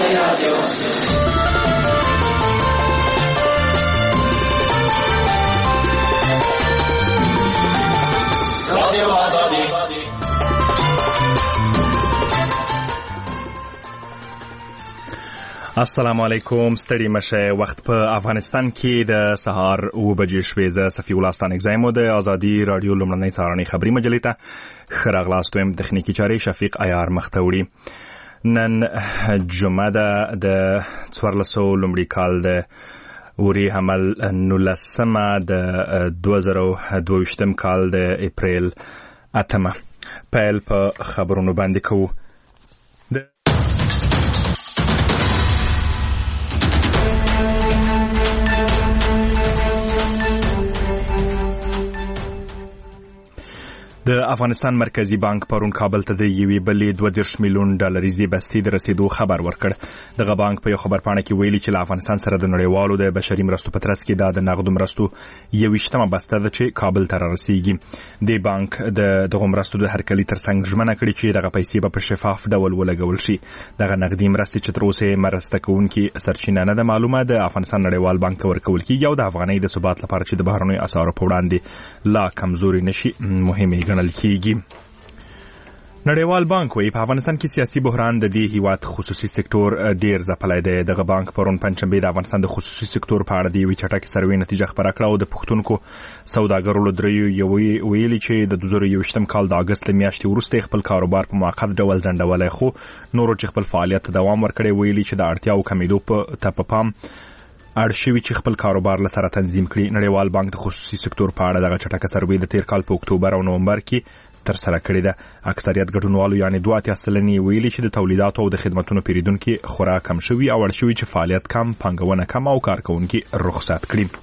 السلام علیکم. ستړي مشه. وخت په افغانستان کې د سهار 9 بجې شوې. زه صفي الله ستانکزی مو د ازادي رادیو لومړنۍ څارنې خبري مجلې ته ښه راغلاست. دویم تخنیکي چارې شفیق عیار مخ ته وړي. نن جمعه ده د 1400 لومړي کال د اوري حمل 19 د 2022 کال د اپریل 8 پیل په خبرونو باندې کوو. د افغانستان مرکزی بانک پرون کابل ته د یوې بلې 22 میلیون ډالریزي بستې د رسیدو خبر ورکړ. دغه بانک په یو خبرپاڼه کې ویلي چې له افغانستان سره د نړیوالو د بشري مرستو په ترڅ کې د نغدو مرستو 21مه بسته ده چې کابل ته رسیږي. د بانک دغه مرستو د هرکلي ترڅنګ ژمنه کړې چې دغه پیسې به په شفاف ډول ولګول شي. دغه نغدي مرستې چې تر اوسه مرسته کوونکي سرچینه نه ده معلومه. د افغانستان نړیوال بانک ته ورکول کیږي او د افغانۍ د ثبات لپاره چې د بهرنیو اسعارو په وړاندې لا کمزوري نشي مهمه ګڼل کیږي. نړیوال بانک وایي په افغانستان کې سیاسي بحران د دې هیواد خصوصي سکتور ډیر ځپلی دی. دغه بانک پرون پنځشنبه د افغانستان د خصوصي سکتور په اړه د یوې چټکې سروې نتیجه خپره کړه او د پښتونکو سوداګرو له دریو ویلي چې د 2021 کال د اگست له میاشتې وروسته خپل کاروبار په موقت ډول ځنډولی، خو نورو چې خپل فعالیت ته دوام ورکړی ویلي چې د اړتیاو کمیدو ته په پام اړ شوي چې خپل کاروبار له سره تنظیم کړي. نړیوال بانک د خصوصي سکتور په اړه دغه چټکه سروې د تیر کال په اکتوبر او نومبر کې تر سره کړې ده. اکثریت ګډونوالو یعنی 82% ویلي چې د تولیداتو او د خدماتو پیریدونکو خورا کم شوي او اړ شوي چې فعالیت کم، پانګونه کم او کارکونکو رخصت کړي.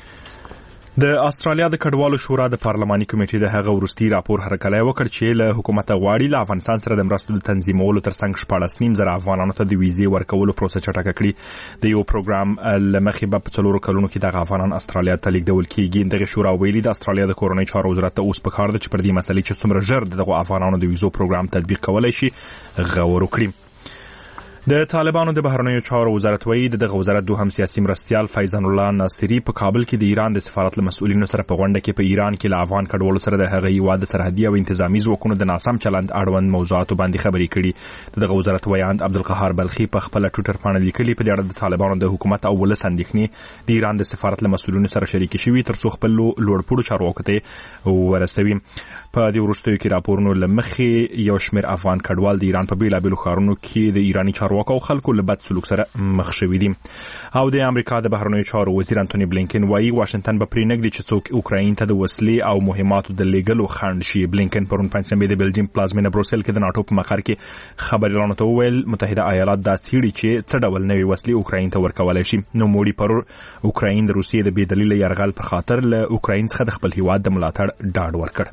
د استرالیا د کډوالو شورا د پارلماني کمیټې د هغه ورستي راپور هرکلی وکړ چې له حکومت غواړي له افغانستان سره د مرستو د تنظیمولو ترڅنګ 14.5 افغانانو ته د ویزې ورکولو پروسه چټکه کړي. د یو پروګرام لمخې به په 4 کلونو کې د افغانان استرالیا ته لیږدول کیږي. دغه شورا ویلي د استرالیا د کورنۍ چارو وزارت ته اوس په کار ده چې پر دې مسلې چې څومره ژر دغه افغانانو د ویزو پروګرام تطبیق کولای شي غور وکړي. د طالبانو د بهرنیو چارو وزارت وایي دغه وزارت دوهم سیاسي مرستیال فیضان الله ناصری په کابل کې د ایران د سفارت له مسؤلینو سره په غونډه کې په ایران کې له افغان کډوالو سره د هغه هیواد سرحدي او انتظامی ځواکونو د ناسم چلند اړوند موضوعاتو باندې خبرې کړي. دغه وزارت وایاند عبدالقهار بلخي په خپل ټویټر باندې لیکلي په دې اړه د طالبانو د حکومت او ولس اندېښنې د ایران د سفارت له مسؤلینو سره شریک شوي ترڅو خپل لوړپوړو چارواکو ته ورسوي. په دې وروستیو کې راپورونو لمخې یو شمېر افغان کډوال د ایران په بیلابیلو ښارونو کې د ایراني چارواکو او خلکو له بد سلوک سره مخ شوي دي. او د امریکا د بهرنیو چارو وزیر انټونی بلینکن وایي واشنگټن به پرېنږدي چې څوک اوکراین ته د وسلې او مهماتو د لیږلو خنډ شي. بلینکن پرون پنځشنبه د بلجیم پلازمینه بروسل کې د ناټو په مقر کې خبريالانو ته وویل متحده ایالات دا څېړي چې څه ډول نوې وسلې اوکراین ته ورکولای شي. نو موړي پر اوکراین د روسیې د بې دلیله یرغل پر خاطر له اوکراین څخه د خپل هیواد د ملاتړ ډاډ ورکړ.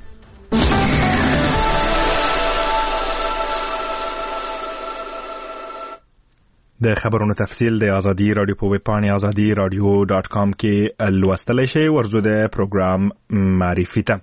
د خبرونو تفصیل د ازادي رادیو په ویب پاڼې azadi.radio.com کې لوستلی شئ. ورځو د پروګرام معرفي ته.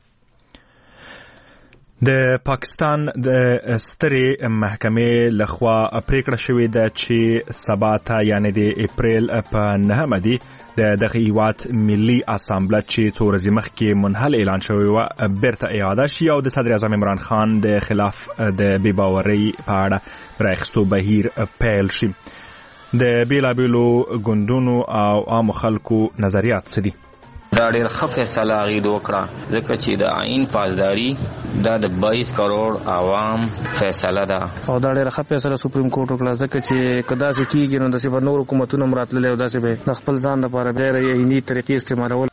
د پاکستان د سترې محکمې لخوا پریکړه شوې ده چې سبا ته یعنی د اپریل په 9 دی دغه هیواد ملي اسامبله چې څو ورځې مخکې منحل اعلان شوی و بیرته اعاده شي او د صدر اعظم عمران خان د خلاف د بې باورۍ په اړه راخستو بهیر پیل شي. د بیلابیلو ګوندونو او عامو خلکو نظریات څه دي؟ دا ډېر ښه فیصله هغې وکړه ځکه چې د آئین پاسداري دا د 22 کروڑ عوام فیصله ده او دا ډېر ښه فیصله سپریم کورټ وکړه ځکه چې که داسې کېږي نو داسې به نور حکومتونه هم راتللی او داسې به د خپل ځان لپاره غیر آئیني طریقې استعمالول.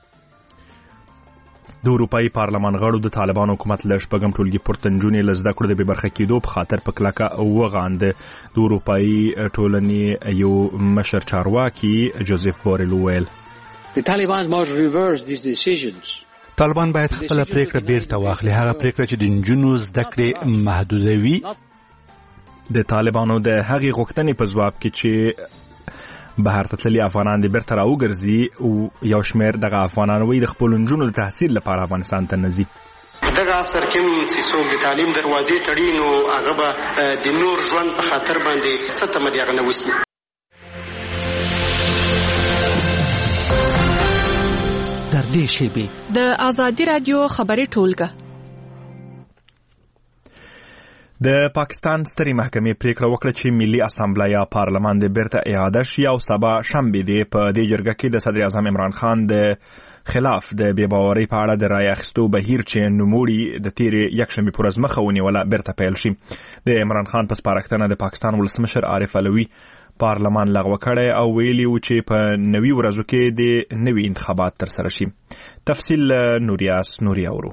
د اروپایي پارلمان غړو د طالبان حکومت له شپږم ټولګي پورتنجونې له زده کړو د بې برخه کېدو په خاطر په کلکه وغانده. د اروپایي ټولنې یو مشر چارواکي جوزف بورل وویل طالبان باید خپل پریکړه بیرته واخلي. هغه پریکړه چې د نجونو زده کړې محدودوي. د طالبانو د هغې غوښتنې په ځواب کې چې بهر ته تللي افغانان د بیرته راوګرځي او یو شمېر دغه افغانان وایي د خپلو نجونو د تحصیل لپاره افغانستان ته نه ځي. دغه عصر کې چې څوک د تعلیم دروازې تړي نو هغه به د نور ژوند په خاطر باندې څه تمه د هغه نه وسي. دې شیبې د آزادي رادیو خبري ټولګه. د پاکستان سترې محکمې پریکړه وکړه چې ملي اسامبله یا پارلمان د بیرته اعاده شي او سبا شنبه دی په دې جرګه کې د صدر اعظم عمران خان د خلاف د بې باورۍ په اړه د رای اخیستو بهیر چې نوموړي د تیرې یکشنبې پر ورځ مخه ونیوله بیرته پیل شي. د عمران خان په سپارښتنه د پاکستان ولسمشر عارف علوي پارلمان لغوه کړی او ویلي و چې په نوي ورځو کې د نوي انتخابات ترسره شي. تفصیل نوریاس نوري اورو.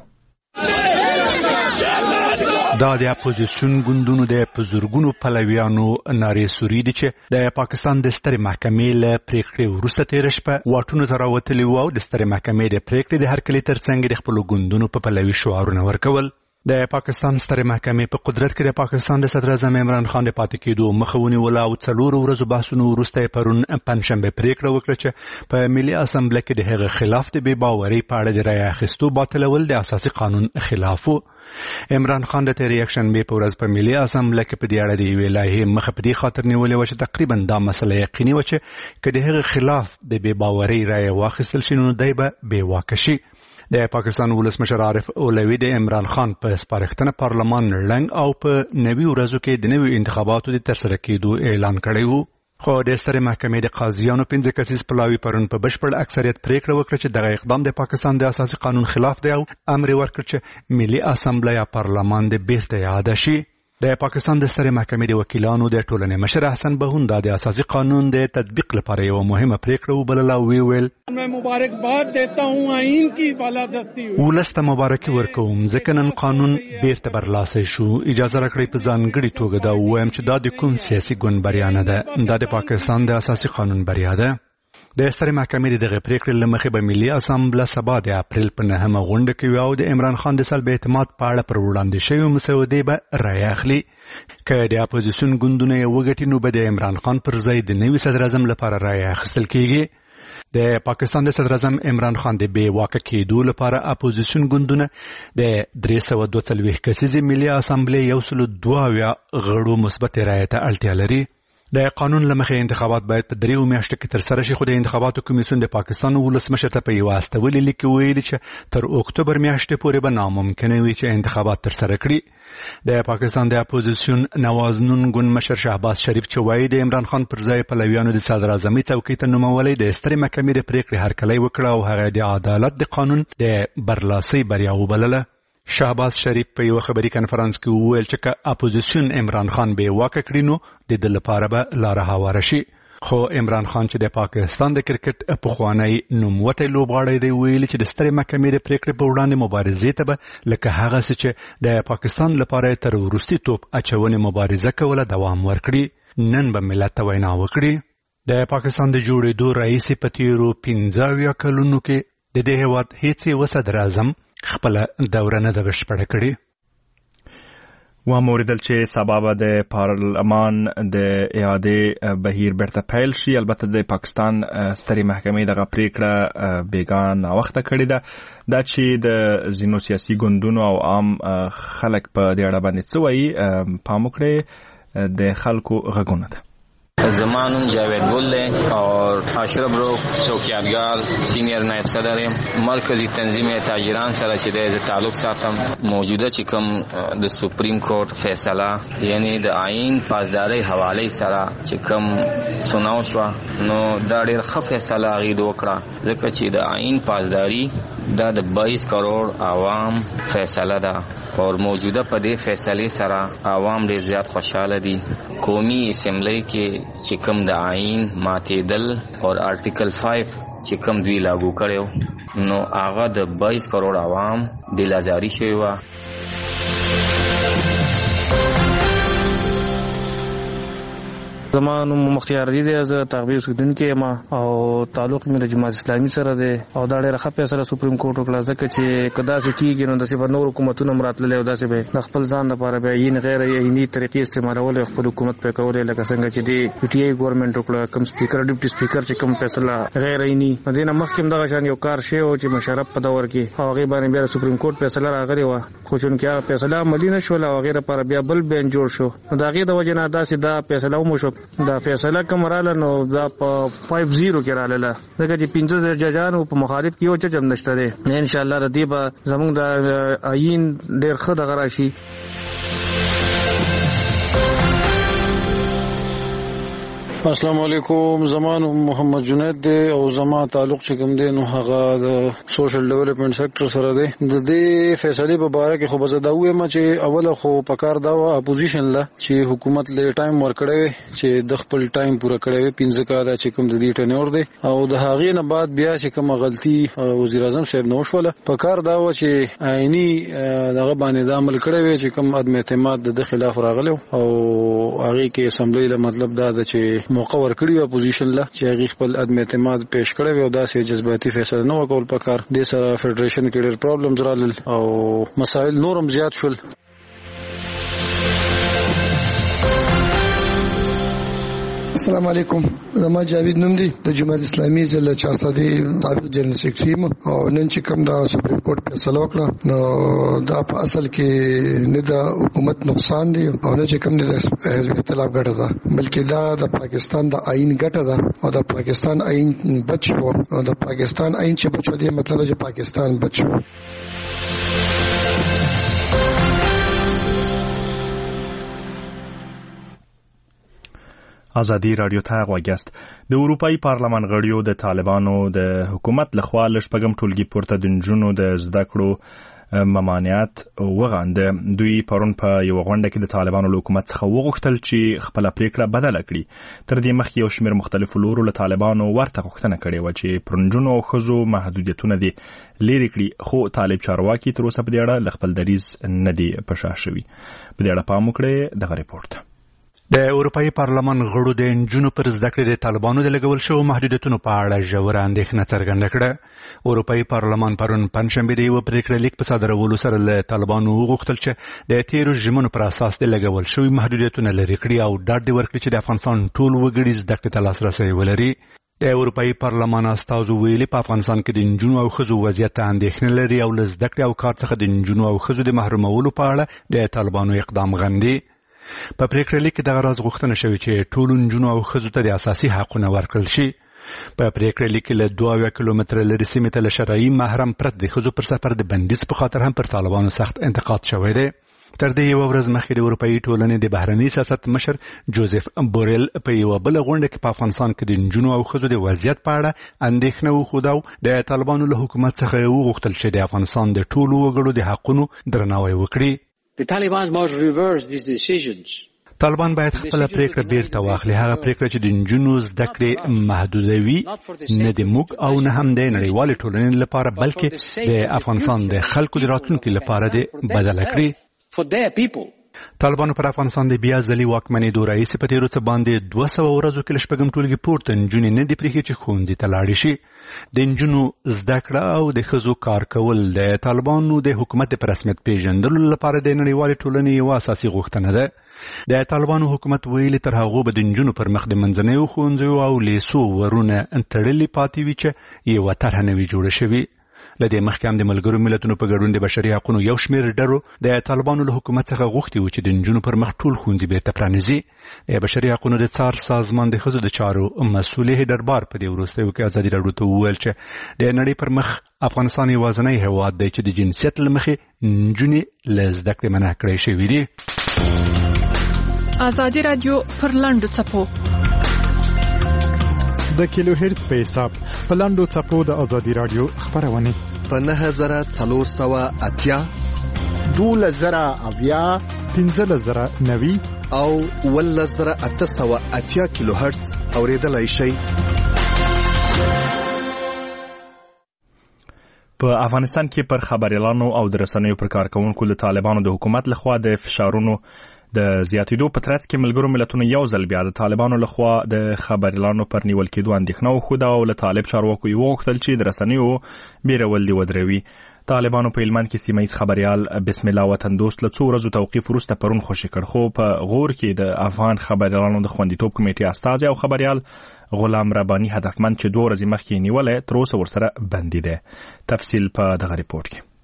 دا د اپوزیسیون ګوندونو د پزورګونو پلویانو نارې سوري دي چې د پاکستان د سترې محکمې له پریکړې وروسته تېره شپه واټونو ته راوتلي وو او د سترې محکمې د پریکړې د هرکلي ترڅنګ د خپلو ګوندونو په پلوي شعارونه ورکول. د پاکستان سترې محکمې په قدرت کې د پاکستان د صدر اعظم عمران خان د پاتې کېدو مخه ونیوله او 4 ورځو بحثونو وروسته یې پرون پنجشنبه پریکړه وکړه چې په ملي اسامبله کې د هغه خلاف د بې باورۍ په اړه د رایې اخیستو باطلول د اساسي قانون خلاف و. عمران خان د تیرې یکشنبې په ورځ په ملي اسامبله کې په دې اړه د یوې لایحې مخه په دې خاطر نیولې وه چې تقریبا دا مسله یقیني وه چې که د هغه خلاف د بې باورۍ رایه واخیستل شي نو دی به بې واکه شي. د پاکستان ولسمشر عارف علوي د عمران خان په سپارښتنه پارلمان لنګ او په نوي ورځو کې د نوي انتخاباتو د ترسره کېدو اعلان کړی و. خو د سترې محکمې د قاضیانو 15 کسیز پلاوي پرون په بشپړ اکثریت پریکړه وکړه چې دغه اقدام د پاکستان د اساسي قانون خلاف دی او امر ورکړ چې ملي اسامبله یا پارلمان د بیرته اعاده شي. د پاکستان د سترې محکمې د وکیلانو د ټولنې مشر احسن بهون د اساسي قانون د تطبیق لپاره یو مهمه پریکړه وبلله او ویل मैं मुबारकबाद देता हूं आइन की بالادستی ولسته مبارکي ورکوم ځکه نن قانون بیرته برلاسه شو. اجازه راکړئ په ځانګړي توګه دا ووایم چې دا د کوم سیاسي ګوند بریا نه ده، دا د پاکستان د اساسي قانون بریا ده. د سترې محکمې دغه پریکړې له مخې به ملي اسامبله سبا د اپریل په 9مه غونډه کوي او د عمران خان د سلب اعتماد په اړه پر وړاندې شوې مسودې به رایه اخلي. که د اپوزیسیون ګوندونه یې وګټي نو به د عمران خان پر ځای د نوي صدر اعظم لپاره رایه اخیستل کیږي. د پاکستان د صدر اعظم عمران خان د بې واکه کېدو لپاره اپوزیسیون ګوندونه د 342 کسیزې ملي اسامبلې 102 غړو مثبت رایه ته اړتیا لري. د قانون له مخې انتخابات باید په 3 میاشتو کې ترسره شي، خو د انتخاباتو کمیسیون د پاکستان ولسمشر ته په یوه استولي لیک کې ویلي چې تر اکتوبر میاشتې پورې به ناممکنه وي چې انتخابات ترسره کړي. د پاکستان د اپوزیسیون نواز نون ګوند مشر شهباز شریف چې وایي د عمران خان پر ځای پلویانو د صدر اعظمي څوکۍ ته نومولی د سترې محکمې د پریکړې هرکلی وکړه او هغه د عدالت د قانون د برلاسۍ بریا وبلله. شهباز شریف په یو خبري کنفرانس کې وویل چې که اپوزیسیون عمران خان بې واکه کړي نو د ده لپاره به لاره هواره شي. خو عمران خان چې د پاکستان د کرکټ پخوانی نوموتی لوبغاړی دی ویلي چې د سترې محکمې د پریکړې په وړاندې مبارزې ته به لکه هغسې چې د پاکستان لپاره تر وروستي توپ اچونې مبارزه کوله دوام ورکړي. نن به ملت ته وینا وکړي. د پاکستان د جوړېدو رئیس په تیرو 15 کلونو کې د دې هېواد هیڅ یو صدر اعظم خپل دوره نه ده بشپړه کړې. وموریدل چې سبا به د پارلمان د اعادې بهیر بیرته پیل شي. البته د پاکستان سترې محکمې دغه پریکړه بیګا ناوخته کړې ده. دا چې د ځینو سیاسي ګوندونو او عام خلک په دې اړه باندې څه وایي پام وکړئ. د خلکو غږونه ده. زمانم جاوید گل اور اشرف رو چوکیادگار سینئر نائب صدر مرکزی تنظیم تاجران سره چې د تعلق ساتم موجوده چې کوم د سپریم کورټ فیصله یعنی د آئین پاسداري حواله سره چې کوم سناو شو نو دا ډېر ښه فیصله غوډه وکړه ځکه چې د آئین پاسداري دا د 22 کروڑ عوام فیصله ده اور موجوده په دې فیصله سره عوام ډېر زیات خوشاله دي. قومي اسمبلی کې چې کوم د آئین ماتېدل اور آرټیکل 5 چې کوم دوی لاګو کړو نو هغه د 22 کروڑ عوام دلازاری شوی و. زمانو مختیار دي زه تغبیر سودونکو ما او تعلق مې د جماعت اسلامي سره دی او دا ډېر ښه فیصله سپریم کورټ وکړه ځکه چې کدا سې کیږي نو د څه په نور حکومتونو مراتلل او داسې به د خپل ځان لپاره به یې غیر عیني طریقې استعمالول خپل حکومت په کول لکه څنګه چې دی پی ټی آی ګورنمنت وکړه کوم سپیکر ډیپټي سپیکر چې کوم فیصله غیر عیني مدینه مخکې دغه شان یو کار شی او چې مشرف په دور کې هغه باندې بیا سپریم کورټ فیصله راغلی و خو چون کې هغه فیصله عملی نشول او غیر پر بیا بل بین جوړ شو دا غي د وجه نه داسې دا فیصله مو شو دا فیصله کوم رااله نو دا په 5-0 کې رااله دغه چې 15 ججانو په مخالف کې او چم نشته دي ان شاء الله ردی به زموږ د عین ډیر ښه دغه راشي. السلام علیکم. زمان محمد جنید دی او زما تعلق چې کوم دی نو هغه د سوشل ډیولپمنٹ سېکټر سره دی. د دې فیصله په اړه کې خو بزدا وې چې اوله خو پکار دا و اپوزیشن لا چې حکومت له ټایم ورکړي چې د خپل ټایم پوره کړي 15 کاله چې کوم د دې ټنور دی او د هغې نه بعد بیا چې کوم غلطي وزیر اعظم صاحب نو شوله پکار دا و چې عیني دغه باندې د عمل کړي چې کوم عدم اعتماد د خلاف راغلی او هغه کې اسمبلی له مطلب دا چې موقع ورکړی اپوزیشن لا چې هغه خپل عدم اعتماد پیش کړی او داسې جذباتي فیصله نه وکول پکار د سره فدریشن کې ډېر پرابلمز رالل او مسائل نورم زیات شول. السلام علیکم. زما جاوید نوم دی د جماعت اسلامي ضلع چارسدي سابق جنرال سیکریټری او نن چې کوم دا سپریم کورټ فیصله وکړه نو دا په اصل کې نه د حکومت نقصان دی او نه چې کوم د حزب اختلاف ګټه ده بلکې دا د پاکستان د آئین ګټه ده او د پاکستان آئین بچو او د پاکستان آئین چې بچو دی مطلب چې پاکستان بچو. ازادي رادیو ته غوږی است. د اروپאי پارلمان غړیو د طالبانو د حکومت لخوا لشپږم ټولګي پورته د نجونو د زده کړو ممانعت وغانده. دوی پرون په یو غونډه کې د طالبانو حکومت څخه وغوښتل چې خپل پریکړه بدله کړي. تر دې مخکې یو شمېر مختلفو لورو له طالبانو ورته غوښتنه کړې و چې پر نجونو او ښځو محدودیتونه دي لري کړي خو طالب چارواکي تر اوسه په دې اړه له خپل دریځ نه دي په شا شوي. په دې اړه پام وکړئ دغه ریپورت. د اروپאי پارلمان غړو د نجونو پر زده کړې د طالبانو د لګول شو محدودیتونو په اړه ژوره اندېښنه څرګنده کړه. اروپאי پارلمان پرون پنځشنبه د یو پریکړه لیک په صادرولو سره له طالبانو وغوښتل چې د تیر رژیمونو پر اساس د لګول شوی محدودیتونه لرې کړي او ډاډ ورکړي چې د افغانستان ټول وګړي زده کړې ته لاسرسی ولري. د اروپאי پارلمان استازو ویلي په افغانستان کې د نجونو او ښځو وضعیت اندېښنه لري او له زده کړې او کار څخه د نجونو او ښځو د محرومولو په اړه د طالبانو اقدام غندي. په پریکړه لیک کې دغه راز غوښتنه شوې چې ټول نجونو او ښځو ته د اساسي حقوقو ورکړل شي. په پریکړه لیک کې له 2 کیلومتره لرې سیمې ته له شرعي محرم پرته د ښځو پر سفر د بندیز په خاطر هم پر طالبانو سخت انتقاد شوی دی. تر دې یو ورځ مخکې د اروپאי ټولنې د بهرني سیاست مشر جوزف بورل په یو بل غونډه کې په افغانستان کې د نجونو او ښځو د وضعیت په اړه اندېښنه وښوده. د طالبانو له حکومت څخه وغوښتل چې د افغانستان د ټولو وګړو د حقوقو درناوی وکړي. The Taliban must reverse these decisions. طالبان باید خپل پریکړه بیرته واخلي. هغه پریکړه چې د نجونو زده کړې محدودوي نه د موږ او نه هم د نړیوالې ټولنې لپاره بلکې د افغانستان د خلکو د راتلونکي لپاره د بدله کړي. طالبانو پر افغانستان د بیا ځلي واکمنېدو راهیسې په تېرو څه باندې 200 ورځو کې له شپږم ټولګي پورته نجونې نه دي پرېښې چې ښوونځي ته لاړې شي. د نجونو زده کړه او د ښځو کار کول د طالبانو د حکومت په رسمیت پیژندلو لپاره د نړیوالې ټولنې یوه اساسي غوښتنه ده. د طالبانو حکومت ویلي تر هغو به د نجونو پر مخ د منځنیو ښوونځیو او لیسو ورونه تړلي پاتې وي چې یوه طرحه نه وي جوړه شوې. له دې مخکې هم د ملګرو ملتونو په ګډون د بشري حقوقو یو شمېر ډلو د طالبانو له حکومت څخه غوښتي و چې د نجونو پر مخ ټول ښوونځي بیرته پرانیزي. د بشري حقوقو د څار سازمان د ښځو د چارو مسؤل دربار په دې وروستیو کې ازادي راډیو ته وویل چې د نړۍ پر مخ افغانستان یوازینی هېواد دی چې د جنسیت له مخې نجونې له زده کړې منع کړی شوي دي. ازادي راډیو پر لاندو څپو د کیلو هرت په حساب په لاندو څپو د ازادي راډیو خبرونه په 9480 12090 15090 او 11880 کیلو هرتز اوریدلای شئ. په افغانستان کې پر خبريالانو او د رسنیو پر کارکونکو د طالبانو د حکومت لخوا د فشارونو د زیاتېدو په ترڅ کې ملګرو ملتونو یو ځل بیا د طالبانو لخوا د خبريالانو پر نیول کېدو اندېښنه وښوده او له طالب چارواکو یې وغوښتل چې د رسنیو بیرول دي ودروي. طالبانو په هلمند کې سیمه ییز خبريال بسم الله وطن دوست له 2 ورځو توقیف وروسته پرون خوشي کړ خو په غور کې د افغان خبريالانو د خوندیتوب کمیټې استازي او خبريال غلام رباني هدفمند چې 2 ورځې مخکې نیولې تر اوسه ورسره بندي دي. تفصیل په دغه ریپورت کې.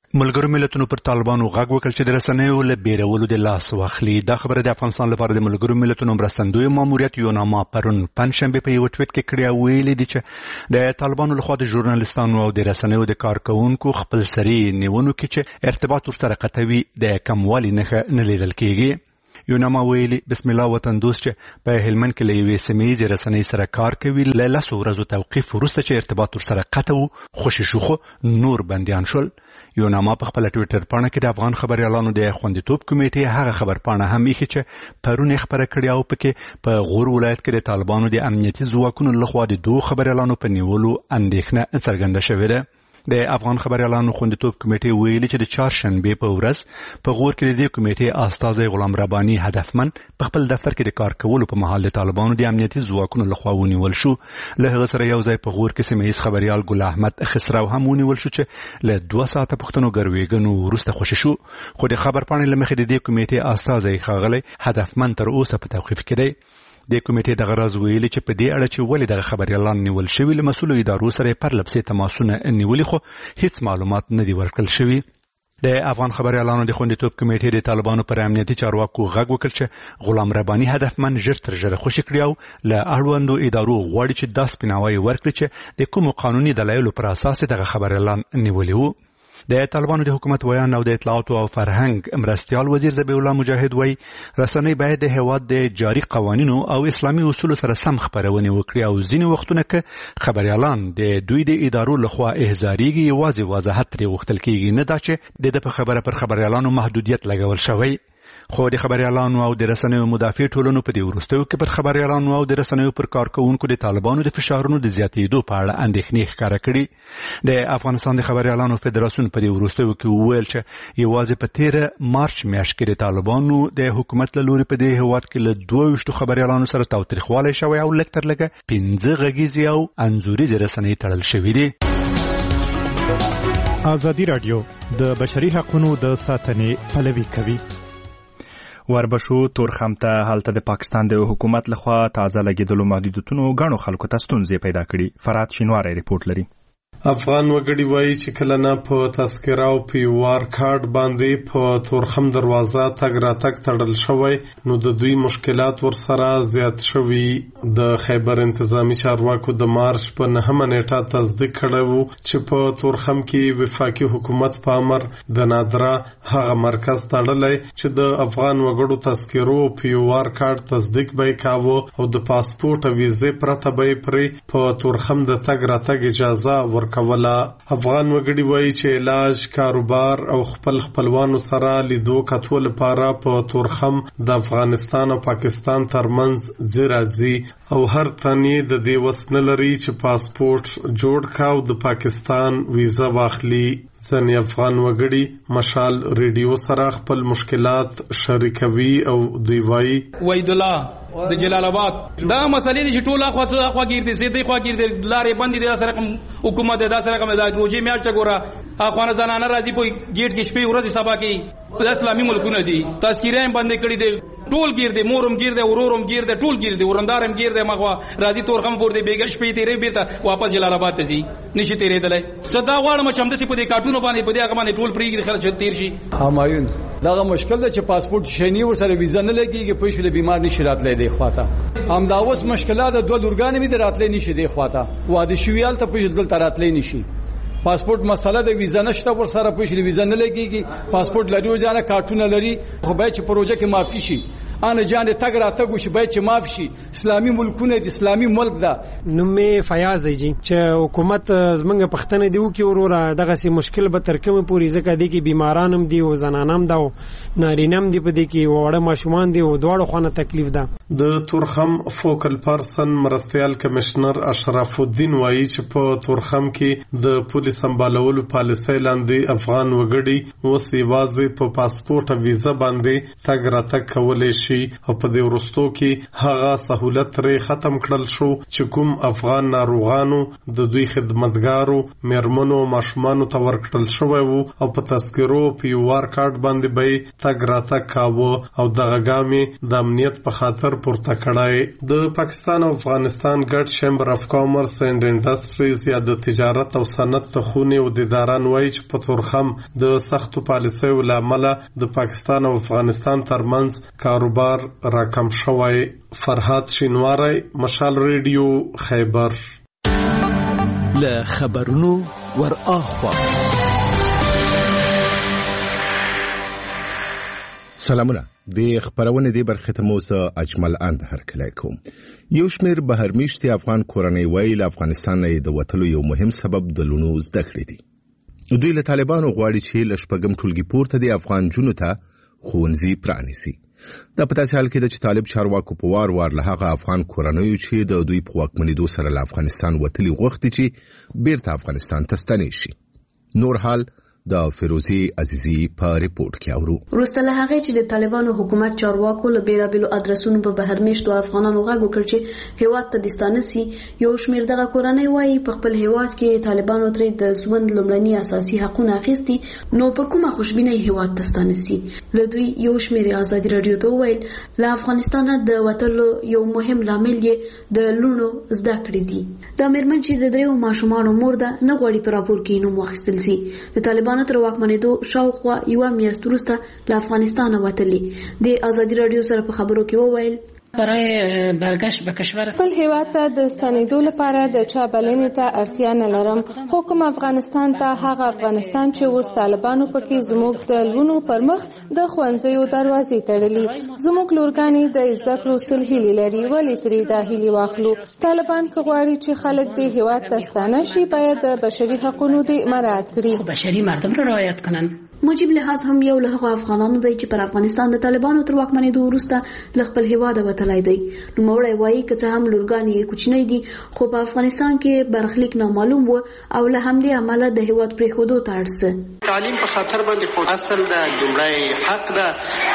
ملګرو ملتونو پر طالبانو غږ وکړ چې د رسنیو له بیرولو د لاس واخلي. دا خبره د افغانستان لپاره د ملګرو ملتونو مرستندوی ماموریت یوناما پرون پنځشنبه په یو ټویټ کې کړی ویلي دي چې د طالبانو لخوا د ژورنالیستانو او د رسنیو د کارکونکو خپل سری نیونو کې چې ارتباط ورسره قطوي د کموالي نه لیدل کېږي. یوناما ویلي بسم الله وطن دوست چې په هلمند کې له یوې سیمې رسنۍ سره کار کوي له لسو ورځو توقیف وروسته چې ارتباط ورسره قطع و خوشي شو خو نور بندیان شول. یوناما په خپل ټویټر پاڼه کې د افغان خبريالانو د خوندیتوب کمیټې هغه خبر پاڼه هم یې چې پرون خبره کړې او پکې په غور ولایت کې د طالبانو د امنیتي ځواکونو لخوا د دوه خبريالانو په نیولو اندېښنه څرګنده شوې ده. د افغان خبريالانو خوندیتوب کمیټې ویلي چې د چهارشنبه په ورځ په غور کې د دې کمیټې استاذ غلام رباني هدفمن په خپل دفتر کې د کار کولو په مهال د طالبانو د امنیتي ځواکونو لخوا ونیول شو. له هغه سره یو ځای په غور کې سیمه‌ییز خبريال ګل احمد خسرو هم ونیول شو چې له 2 ساعته پښتنو ګروېګنو وروسته خوشي شو. خو د خبر پاڼې له مخې د دې کمیټې استاذ خاغلی هدفمن تر اوسه په توقیف کې دی. د کمیټې دغه راز ویلي چې په دې اړه چې ولې دغه خبريالان نیول شوي له مسؤلو ادارو سره پر لپسې تماسونه نیولي خو هیڅ معلومات نه دي ورکړل شوي. د افغان خبريالانو د خوندیتوب کمیټې د طالبانو پر امنیتي چارواکو غږ وکړ چې غلام رباني هدفمن ژر تر ژره خوشي کړی او له اړوندو ادارو غواړي چې دا سپیناوی ورکړي چې د کومو قانوني دلایلو پر اساس دغه خبريالان نیولي وو. د طالبانو د حکومت ویان او د اطلاعات او فرهنګ مرستيال وزیر ذبیح الله مجاهد وایي رسنۍ باید د هیواد د جاري قوانینو او اسلامي اصولو سره سم خبرونه وکړي او ځینې وختونه کې خبريالان د دوی د ادارو لخوا احضاریږي یوازې وضاحت لري وختل کېږي نه دا چې د په خبره پر خبريالانو محدودیت لګول شوی. خو د خبريالانو او د رسنیو مدافع ټولنو په دې وروستیو کې پر خبريالانو او د رسنیو پر کارکونکو د طالبانو د فشارونو د زیاتېدو په اړه اندېښنې ښکاره کړي. د افغانستان د خبريالانو فدراسیون په دې وروستیو کې وویل چې یوازې په 13 مارچ میاشت کې د طالبانو د حکومت له لوري په دې هیواد کې له 22 خبريالانو سره تاوتریخوالی شوی او لږ تر لږه 15 غږیزې او انځوریزې رسنۍ تړل شوې دي. ازادي راډیو د بشري حقوقو د ساتنې پلوي کوي. وربشو تورخم ته هلته د پاکستان د حکومت لخوا تازه لګیدلو محدودیتونو غنو خلکو ته ستونزې پیدا کړي. فرات شینواری ریپورت لري. افغان وګړي وایي چې کله نه په تذکره او په وار کارت باندې په تورخم دروازه تګ راتګ تړل شوی نو د دوی مشکلات ورسره زیات شوي. د خیبر انتظامی چارواکو د مارچ په 9 نیټه تصدیق کړی وو چې په تورخم کې وفاقي حکومت په امر د نادره هغه مرکز تړلی چې د افغان وګړو تذکرو او په وار کارت تصدیق به کاوه او د پاسپورت او ویزې پرته به پرې په تورخم د تګ راتګ اجازه ورکوله. افغان وګړي وایي چې علاج، کاروبار او خپلوانو سره لیدو کتو لپاره په تورخم د افغانستان او پاکستان ترمنځ ځي او هر تنې د دې وس نه لري چې پاسپورت جوړ کاو د پاکستان ویزا واخلي. ځنې افغان وګړي مشال ریډیو سره خپل مشکلات شریکوي او دوی وایي وحید الله د جلال آباد دا مسلې چې ټول اخوا ګیر دي سیدي خوا ګیر دي لارې بندې دي سره حکومت دا سره کوم د روزي میاشت ګوره اخوانه زنانه راځي په گیټ کې شپې ورځې سبا کې د اسلامي ملکونه دي تذکیره بندې کړې دي ټول گیر دي مورم گیر دي اورورم گیر دي ټول گیر دي ورندارم گیر دي مخوا راځي تورخم پور دي بیګ شپې تیرې بیرته واپس جلال آباد ته ځي نشي تیرې دلای صدا غواړم چې هم د په دې کارټونو باندې په دې هغه باندې ټول پریږدي خرچ تیر شي. همایون دغه مشکل ده چې پاسپورت شنی ورسره ویزا نه لګيږي په شله بیمار نشي راتلای دی خواته هم دا اوس مشکلات د دوه لورګان می دراتلای نشي دی خواته واده شویال ته په ځل تراتلای نشي. پاسپورت مسله د ویزا نشته ورسره په شله ویزا نه لګيږي. پاسپورت لري او ځانه کارتونه لري خو به چې پروژه کې معافي شي ان جان تګ راتګ وشي باید چې معاف شي. اسلامي ملکونه د اسلامي ملک ده. نومې فیاض دی چې حکومت زمنګ پښتنه دی وکي وروره دغه سي مشکل به تر کومه پوری ځکه دی کې بیمارانم دي او زنانم ده او نارینم دي په دې کې وړه ماشومان دي او دواړو خونه تکلیف ده. د تورخم فوکل پرسن مرستيال کمشنر اشرف الدین وایي چې په تورخم کې د پولیس سمبالولو پالیسۍ لاندې افغان وګړي اوس یوازې په پاسپورت او ویزا باندې تګ راتګ کولی شي او په دې ورستو کې هغه سہولت لري ختم کړل شو چې کوم افغان ناروغانو د دوی خدمتګارو میرمنو ماشومانو ته ورکړل شوی وو او په تذکرو په وار کارت باندې به تګ راتګ کاوه او دغه ګامې د امنیت په خاطر پورته کړای. د پاکستان او افغانستان ګډ چیمبر اف کامرس اینڈ انډستریز یا د تجارت او صنعت استخونې او دیداران وایي چې په تورخم د سختو پالیسیو له امله د پاکستان او افغانستان ترمنځ کاروبار راکم شوی. فرهاد شینواری، مشال ریډیو، خیبر. له خبرونو ور اخوا. سلامونه. د خبرونه دی برخه ته موسی اجمل اند هرکلی کوم. یو شمیر بهرمیشتي افغان کورنۍ ویل افغانستان نه د وټلو یو مهم سبب د لونو زده کړې دي. دوی له طالبانو غواړي چې لشپګم ټولګي پورته د افغان جنونو ته خوونځي پرانیسي. دا په تاسو حال کې د طالب چارواکو په وار له هغه افغان کورنۍ چې د دوی په واکمنېدو سره له افغانستان وټلي غوښتي چې بیرته افغانستان ته ستنې شي. نور حال د فیروزی عزیزی په ریپورت کې اورو. وروسته له هغه چې د طالبانو حکومت چارواکو له بیلابیلو ادرسونو په بهرمیشتو افغانانو غږ وکړ چې هیواد ته د ستانسي، یو شمیر دغه کورنۍ وایي په خپل هیواد کې طالبانو ترې د ژوند لومړني اساسي حقوقونه اخیستي، نو په کومه خوشبینه هیواد ته ستانسي. له دوی یو شمیر آزادي رادیو ته وویل له افغانستان د وټلو یو مهم لامل یې د لونو زده کړې دي. د میرمن چې د دریو ماشومانو مور ده نه غواړي په راپور کې نوم واخیستل شي. د طالبانو تر واکمنېدو شاوخوا یوه میاشت وروسته له افغانستانه وتلي. د آزادي رادیو سره په خبرو کې وویل برای برگشت به کشور خپل هیواد ته د ستنېدو لپاره د چا بلنې ته اړتیا نه لرم، خو کوم افغانستان ته هغه افغانستان چې اوس طالبانو پکې زموږ د لونو پر مخ د ښوونځیو دروازې تړلي. زموږ لورګانې د زده کړو سل هیلې لري، ولې ترې دا هیلې واخلو؟ طالبان که غواړي چې خلک د هیواد ته ستانه شي باید د بشري حقونو دې مراعات کړي، بشري مردم را رعایت کنن. موجب لحاظ هم یو له هغو افغانانو دی چې پر افغانستان د طالبانو تر واکمنېدو وروسته له خپل هیواده وتلی دی. نوموړی وایي که څه هم لورګانې یې کوچنۍ دي، خو په افغانستان کې برخلیک نامعلوم و او له همدې امله د هیواد پرېښودو ته اړ څه. تعلیم په خاطر باندې خو اصل د لومړی حق ده.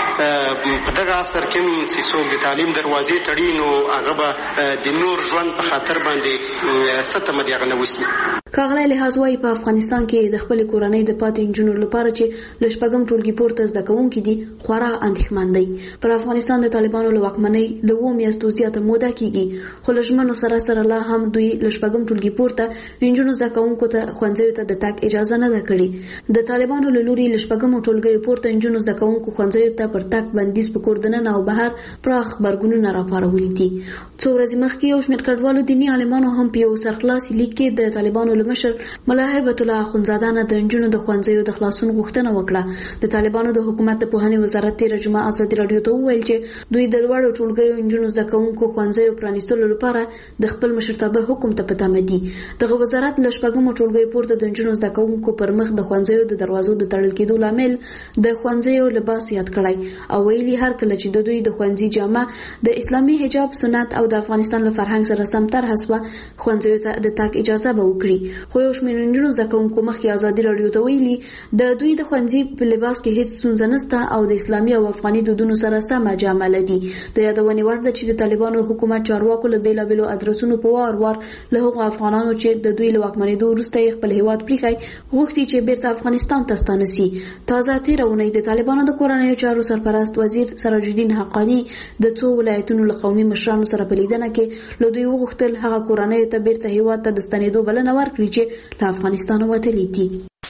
په دغه عصر کې چې څوک د تعلیم دروازې تړي نو هغه به د نور ژوند په خاطر باندې ستمه دی هغه نه وسي. ښاغلی لحاظ وایي په افغانستان کې د خپلې کورنۍ د پاتې نجونو لپاره چې له شپږم ټولګي پورته زده کوونکي دي خورا اندېښمن دی. پر افغانستان د طالبانو له واکمنۍ له 2 میاشتو زیاته موده کېږي، خو له ژمنو سره لا هم دوی له شپږم ټولګي پورته نجونو زده کوونکو ته ښوونځیو ته د تګ اجازه نه ده کړې. د طالبانو له لوري له شپږمو ټولګیو پورته نجونو زده کوونکو ښوونځیو ته پر تګ بندیز په کور دننه او بهر پراخ غبرګونونه راپارولي دي. څو ورځې مخکې یو شمېر کډوالو دیني عالمانو هم په یو سرخلاصي لیک کې د طالبانو له مشر ملا هیبت الله اخندزاده نه د نجونو د ښوونځیو د خلاصون غوښتنه وکړه. د طالبانو د حکومت د پوهنې وزارت تېره جمعه آزادي رادیو ته وویل چې دوی د لوړو ټولګیو نجونو زده کوونکو ښوونځیو پرانیستلو لپاره د خپل مشرتابه حکم ته په تمه دي. دغه وزارت له شپږمو ټولګیو پورته د نجونو زده کوونکو پر مخ د ښوونځیو د دروازو د تړل کېدو لامل د ښوونځیو لباس یاد کړی او ویلي هر کله چې د دوی د ښوونځي جامه د اسلامي حجاب سنت او د افغانستان له فرهنګ سره سم طرحه شوه ښوونځیو ته د تګ اجازه به وکړي. خو یو شمېر نجونو زده کوونکو مخکې آزادي رادیو ته ویلي د دوی د ښوونځي په لباس کې هیڅ ستونزه نشته او د اسلامي او افغاني دودونو سره سمه جامه لري. د یادونې وړ ده چې د طالبانو حکومت چارواکو له بیلابیلو ادرسونو په وار له هغو افغانانو چې د دوی له واکمنېدو وروسته یې خپل هیواد پریښی غوښتي چې بیرته افغانستان ته ستانه سي. تازه تېره اونۍ د طالبانو د کورنیو چارو سرپرست وزیر سراج الدین حقانی د څو ولایتونو له قومي مشرانو سره په لیدنه کې له دوی وغوښتل هغه کورنیو ته بیرته هیواد ته د ستنېدو بلنه ورکړي چې له افغانستان وتلي دي.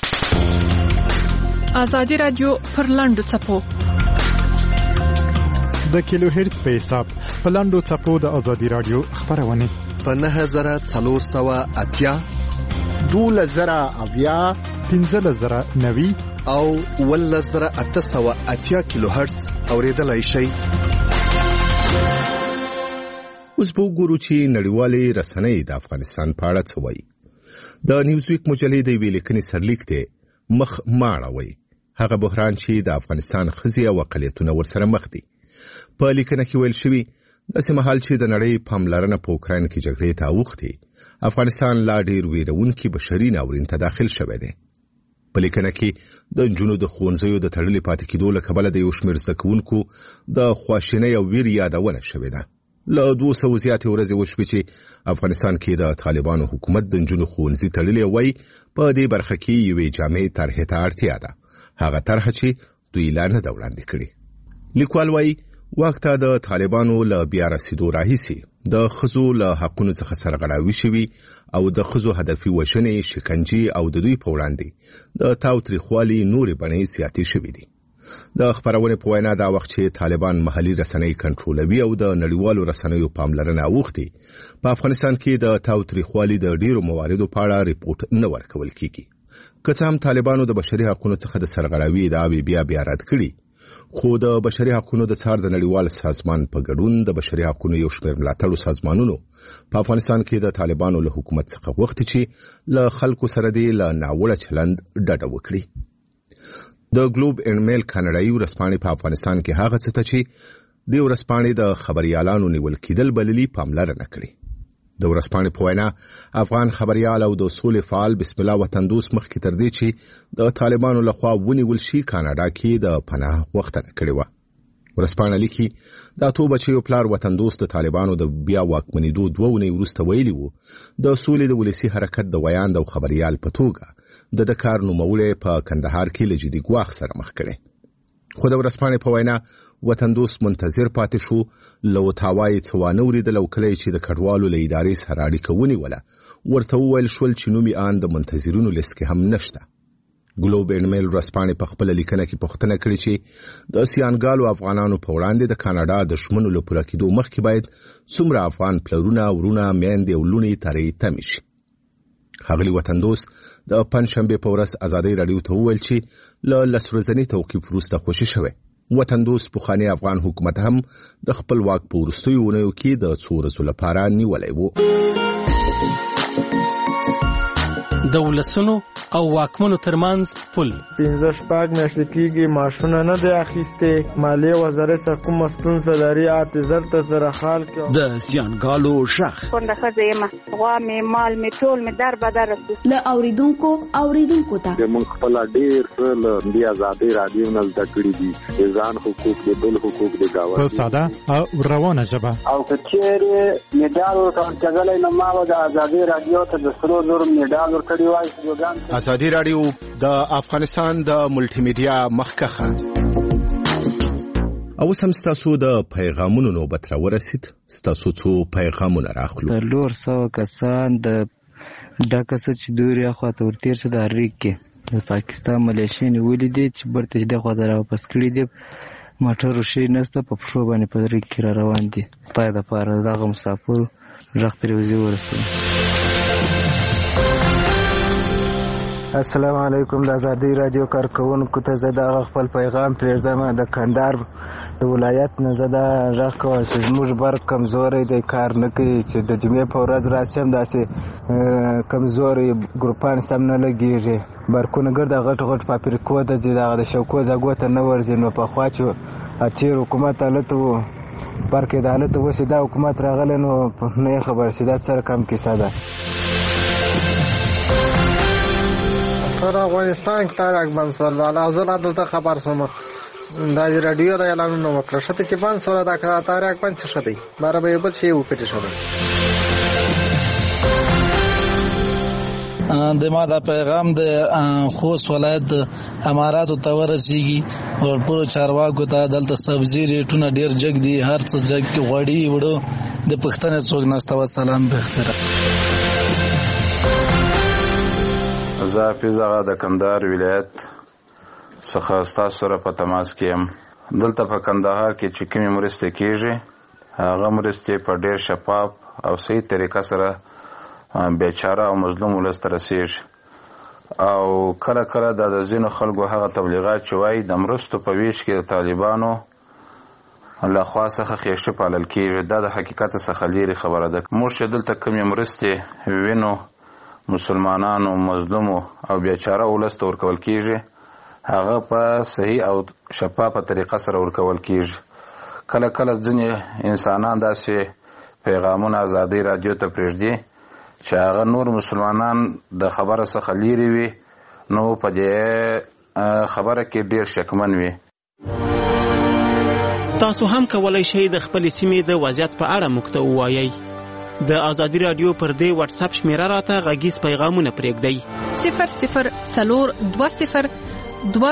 آزادي رادیو پر لاندو څپو د کیلو هرتز په حساب په لاندو څپو د آزادي رادیو خبرونه په 9480 12090 15090 او 11880 کیلو هرتز اوریدلای شئ. اوس په ګورو چې نړیوالې رسنۍ د افغانستان په اړه څه وایي. د نیوزویک مجلې د ویلي کني سرلیک ته مخ ماړوي هغه بحران چې د افغانستان خزي او اقلیتونه ورسره مخ دي. په لیکنه کې ویل شوی داسې مهال چې د نړۍ پاملرنه په اوکراین کې جګړې ته اوښتي، افغانستان لا ډیر ویرونکي بشري ناورین ته داخل شوی دی. په لیکنه کې د نجونو د ښوونځیو د تړلې پاتې کېدو له کبله د یو شمېر زده کوونکو د خواشینۍ او ویر یادونه شوې ده. له 200 زیاتې ورځې وشوې چې افغانستان کې د طالبانو حکومت د نجونو ښوونځي تړلې وای. په دې برخه کې یوې جامع طرحې ته اړتیا ده، هغه طرحه چې دوی لا نه ده وړاندې کړې. لیکوال وایي واک ته د طالبانو له بیا رسېدو راهیسې د ښځو له حقونو څخه سرغړاوي شوي او د ښځو هدفي وژنې، شکنجې او د دوی په وړاندې د تاوتریخوالي نورې بڼې زیاتې شوي دي. د خبرونې په وینا دا وخت چې طالبان محلي رسنۍ کنټرولوي او د نړیوالو رسنیو پاملرنه اوښتي، په افغانستان کې د تاوتریخوالي د ډیرو مواردو په اړه ریپورت نه ورکول کیږي. که څه هم طالبانو د بشري حقونو څخه د سرغړاوي ادعاوې بیا رد کړي، خو د بشري حقونو د څار د نړیوال سازمان په ګډون د بشري حقونو یو شمېر ملاتړو سازمانونو په افغانستان کې د طالبانو له حکومت څخه غوښتي چې له خلکو سره د ناوړه چلند ډډه وکړي. د ګلوب اینډ میل کاناډایي ورځپاڼې په افغانستان کې هغه څه ته چې د ورځپاڼې د خبريالانو نیول کېدل بللي پاملرنه کړې. د ورځپاڼې په وینا افغان خبريال او د سولې فعال بسم الله وطندوس مخکې تر دې چې د طالبانو لخوا ونیول شي کاناډا کې د پناه غوښتنه کړې وه. ورځپاڼه لیکي دا تو بچیو پلار وطندوس د طالبانو د بیا واکمنېدو 2 ونې وروسته ویلي وو د سولې د ولسي حرکت د ویاند او خبريال په توګه د کار نوموړی په کندهار کې له جدي ګواښ سره مخ کړي. خو د ورځپاڼې په وینا وطندوس منتظر پاتې شو، له وتاوای څه وانه وریدل او کله چې د کډوالو له ادارې سره اړیکه ونیوله ورته وویل شول چې نومي آن د منتظرینو لیست کې هم نشته. ګلوب اینډ میل ورځپاڼې په خپله لیکنه کې پوښتنه کړې چې د سیانګالو افغانانو په وړاندې د کاناډا د ژمنو له پوره کېدو مخکې باید څومره افغان پلرونه، ورونه، میندې او لوڼې ترې تمې شي. ښاغلي وطندوس د پنجشنبې په ورځ ازادۍ راډیو ته وویل چې له 10 ورځني توقیف وروسته خوشي شوی. وطندوس پخوانی افغان حکومت هم د خپل واک په وروستیو اونیو کې د 2 ورځو لپاره نیولی وو. د ولسونو او واکمنو ترمنځ پل 15 میاشتې کېږي معاشونه نه دی اخیستې، مالیې وزارت څخه کومه ستونزه لري، اعتذار ته سره حال کې د زیانګالو غږ کونډه ښځه یم، غوا مې مال مې ټول مې در بدر رسو. له اوریدونکو ته موږ خپل ډېر څه له دې ازادۍ راډیو نه زده کړي دي، د ځان حقوق د بل حقوق د گاونډي په ساده او روانه ژبه. او که چېرې میډال ورکول کېدلی نو ما به د ازادۍ راډیو ته د 3 میډال ورکړی وای. ازادي راډیو د افغانستان د ملټي میډیا مخکخه. او سم ستاسو د پیغامونو نوبت را ورسید. ستاسو څو پیغامونه راخلو. د 100 کسان د ډاکه چې دوري اخواته ورتیر شه د ریګ کې د پاکستان ملیشیا نیولې دي چې برته د خوا درا واپس کړی دي. موټر شي نسته په پښو باندې په ریګ کې را روان دي. پای د پاره دغه مسافر ژغ تلویزیون ورسوي. السلام علیکم. د ازادۍ رادیو کارکونکو ته زه د خپل پیغام پرېږدم. د کندهار د ولایت نه زه دا غږ کوم چې زموږ برق کمزوری دی، کار نه کوي، چې د جمعې په ورځ راسي هم داسې کمزوری ګروپان سم نه لګېږي. برقونه ګرده غټ فابریکو ته ځي، دغه د شوکو ځګو ته نه ورځي. نو پخوا چې تېر حکومت هلته و، برق د هلته اوس دا حکومت راغلی نو نه یې خبر شي. دا سره کم کیسه ده. پر افغانستان کې تارک بند سول والا زه دلته خبر سوم دا رادیو د اعلانونو وکړه شته چې بند سول دا تارک بند څه شته بار به بل شی وکړي شته. د ما دا پیغام د خوست ولایت اماراتو ته ورسیږي او ټول چارواکو ته دلته سبزی ریټونه ډیر جګ دي، هر څه جګ غوړي وړو د پښتنې څوک نشته. والسلام بهتره. زه حافظ آغا د کندهار ولایت څخه ستاسو سره په تماس کې یم. دلته په کندهار کې چې کومې مرستې کېږي هغه مرستې په ډېر شفاف او صحیح طریقه سره بیچاره او مظلوم ولس ته رسېږي. او کله کله د ځینو خلکو هغه تبلیغات چې وایي د مرستو په ویش کې د طالبانو له خوا څخه خېشته پالل کېږي، دا د حقیقت څخه لرې خبره ده. موږ چې دلته کومې مرستې وینو مسلمانانو، مظلومو او بیچاره ولس ته ورکول کېږي هغه په صحیح او شفافه طریقه سره ورکول کېږي. کله کله ځینې انسانان داسې پیغامونه ازادۍ راډیو ته پرېږدي چې هغه نور مسلمانان د خبره څخه لرې وي، نو په دې خبره کې ډېر شکمن وي. تاسو هم کولای شئ د خپل سیمې د وضعیت په اړه موږ ته ووایئ. د ازادي راډیو پر دې واتس اپ شمیره راته غږیز پیغامونه پرېږدئ 0020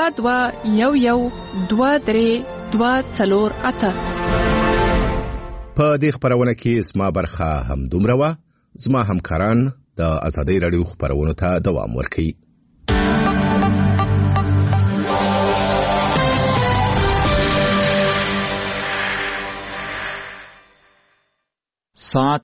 22 11 23 248. په دې خبرونه کې زما برخه هم دومره وه. زما همکاران د ازادۍ راډیو خبرونو ته دوام ورکوي. ساعت